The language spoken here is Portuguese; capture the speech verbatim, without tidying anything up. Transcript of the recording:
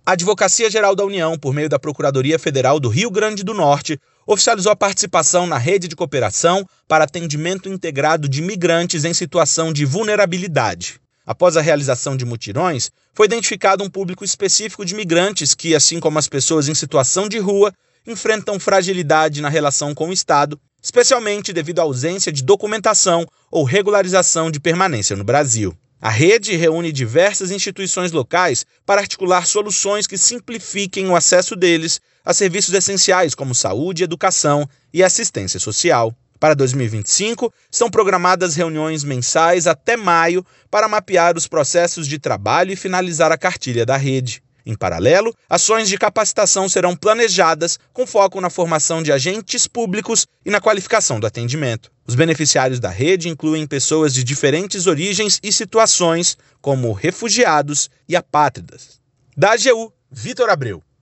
A Advocacia Geral da União, por meio da Procuradoria Federal do Rio Grande do Norte, oficializou a participação na rede de cooperação para atendimento integrado de migrantes em situação de vulnerabilidade. Após a realização de mutirões, foi identificado um público específico de migrantes que, assim como as pessoas em situação de rua, enfrentam fragilidade na relação com o Estado, especialmente devido à ausência de documentação ou regularização de permanência no Brasil. A rede reúne diversas instituições locais para articular soluções que simplifiquem o acesso deles a serviços essenciais como saúde, educação e assistência social. Para dois mil e vinte e cinco, são programadas reuniões mensais até maio para mapear os processos de trabalho e finalizar a cartilha da rede. Em paralelo, ações de capacitação serão planejadas com foco na formação de agentes públicos e na qualificação do atendimento. Os beneficiários da rede incluem pessoas de diferentes origens e situações, como refugiados e apátridas. Da A G U, Vitor Abreu.